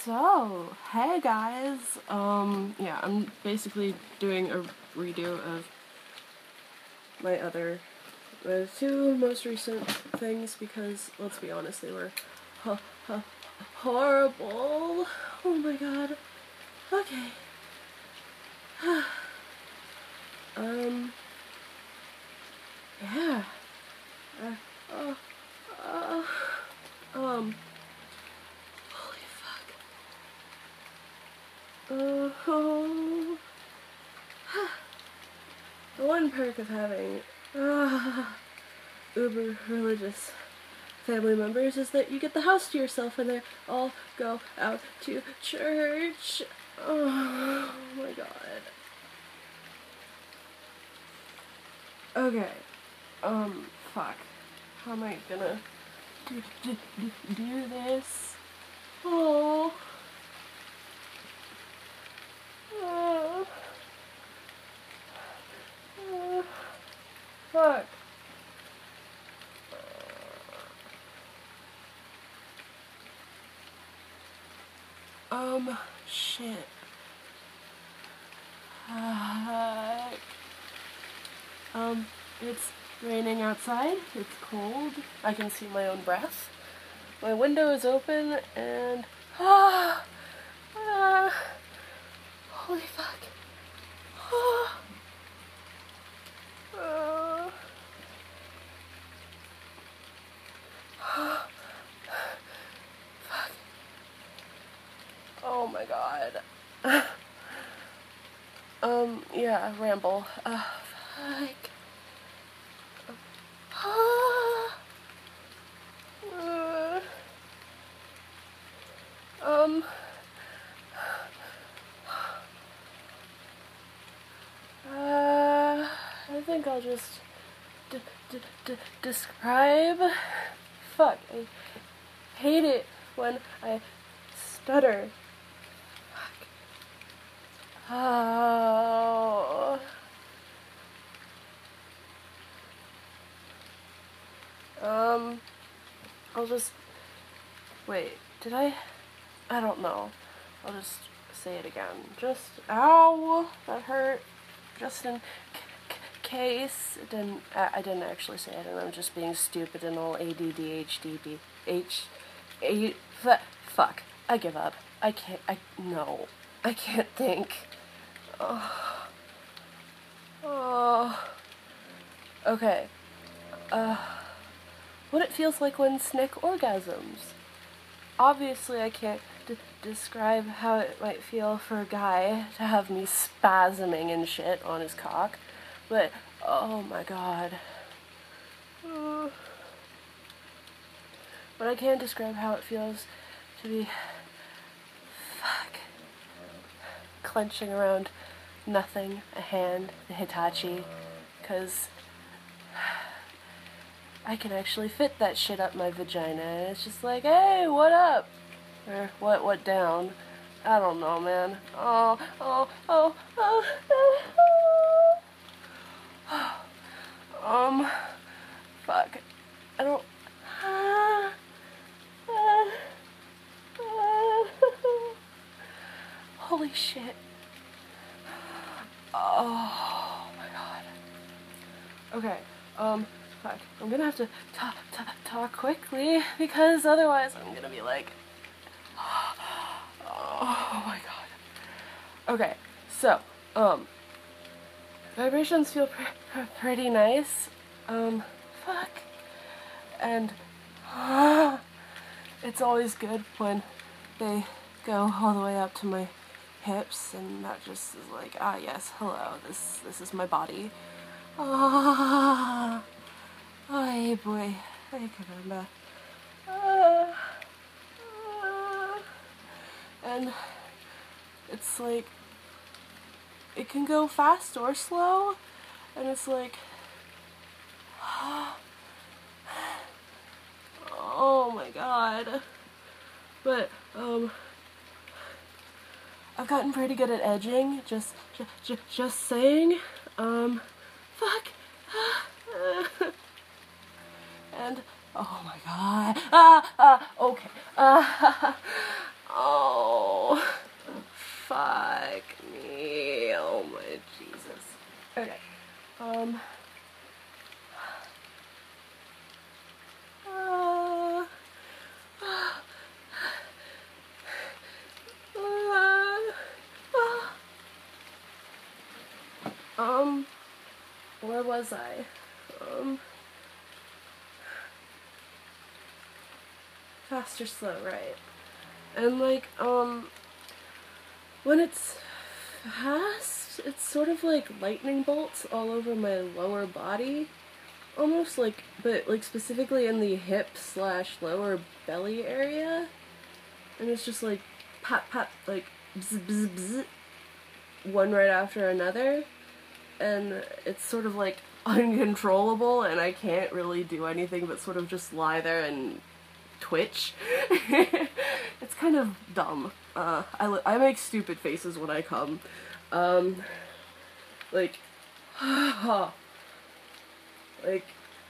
So, hey guys, yeah, I'm basically doing a redo of my two most recent things because, let's be honest, they were horrible. Oh my god. Okay. Yeah. Holy fuck. Oh. The one perk of having uber religious family members is that you get the house to yourself and they all go out to church. Oh my god. Okay. Fuck. How am I gonna do this? Oh. Fuck. Shit. Fuck. It's raining outside. It's cold. I can see my own breath. My window is open and holy fuck. Fuck. Oh my god. Yeah, ramble. Fuck. I think I'll just describe. Fuck, I hate it when I stutter. Fuck. Oh. I'll just wait. Did I don't know. I'll just say it again. Just ow, that hurt. Just in case it didn't. I didn't actually say it, and I'm just being stupid and all ADDHD. Fuck. I give up. I can't. No. I can't think. Okay. What it feels like when Snick orgasms. Obviously, I can't describe how it might feel for a guy to have me spasming and shit on his cock, but oh my god. But I can describe how it feels to be clenching around nothing, a hand, the Hitachi, because I can actually fit that shit up my vagina, and it's just like, hey, what up? Or what down? I don't know, man. Fuck. I don't. Holy shit. Oh my god. Okay, fuck. I'm gonna have to talk quickly because otherwise I'm gonna be like, oh my god. Okay, so, vibrations feel pretty nice. Fuck. And, it's always good when they go all the way up to my hips, and that just is like, yes, hello, this is my body. Oh, hey boy, hey caramba. And it's like, it can go fast or slow, and it's like, oh my god. But, I've gotten pretty good at edging, just saying, fuck. And, oh my god, okay, oh. Ow! Fuck me. Oh my Jesus. Okay. Where was I? Fast or slow, right? And like, when it's fast, it's sort of like lightning bolts all over my lower body. Almost like, but like specifically in the hip/lower belly area. And it's just like, pop, pop, like, bzz, bzz, bzz, one right after another. And it's sort of like uncontrollable, and I can't really do anything but sort of just lie there and twitch. It's kind of dumb. I make stupid faces when I come. Like, like,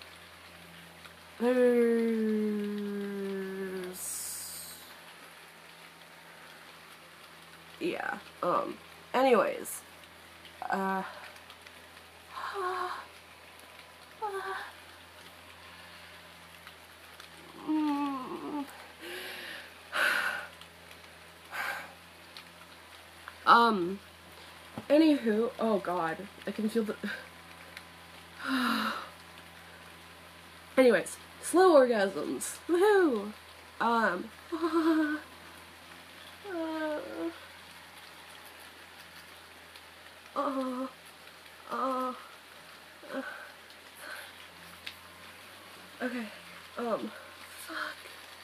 there's, yeah, anyways, anywho, oh god, I can feel the, anyways, slow orgasms, woohoo, okay, fuck,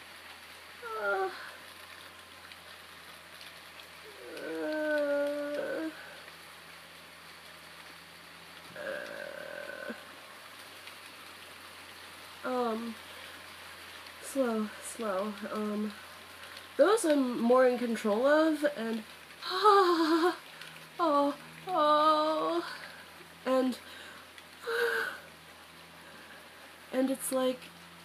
slow, those I'm more in control of, and, and it's like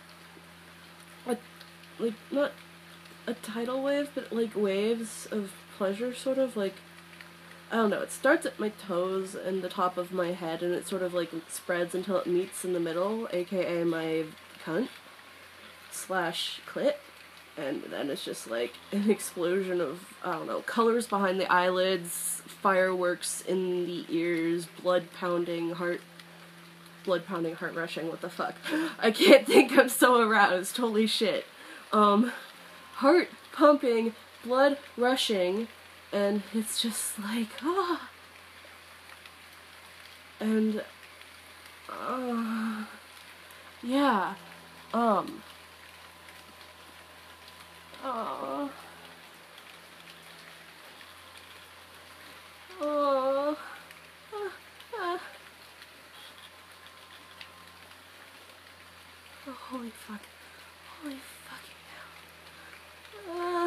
not a tidal wave, but like waves of pleasure, sort of like, I don't know, it starts at my toes and the top of my head, and it sort of like spreads until it meets in the middle, aka my cunt / clit, and then it's just like an explosion of, I don't know, colors behind the eyelids, fireworks in the ears, blood pounding, heart rushing, what the fuck. I can't think, I'm so aroused, holy shit. Heart pumping, blood rushing, and it's just like, and, yeah, oh, holy fuck. Holy fucking hell.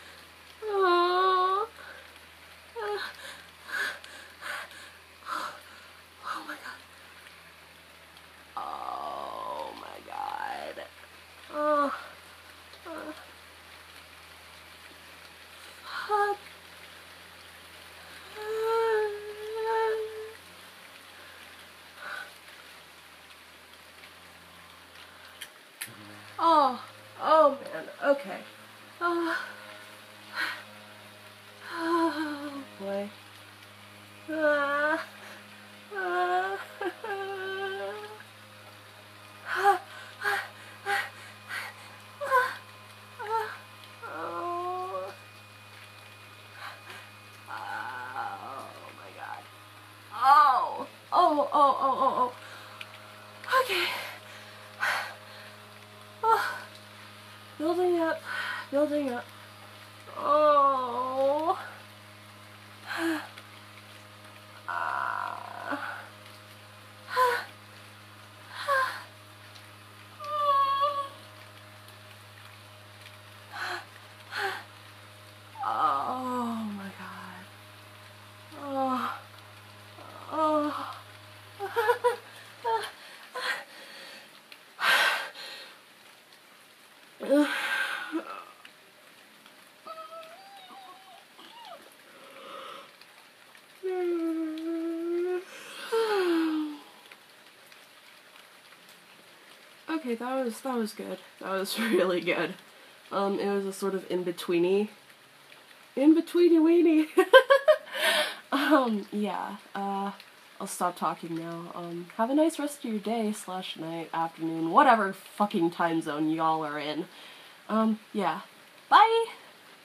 Oh my god. Oh my god. Fuck. Oh man, okay. Oh boy. Oh. Okay. Building up. Oh. Oh my god. Oh. Okay, that was good. That was really good. It was a sort of in-betweeny weenie. Yeah, I'll stop talking now. Have a nice rest of your day / night, afternoon, whatever fucking time zone y'all are in. Yeah. Bye!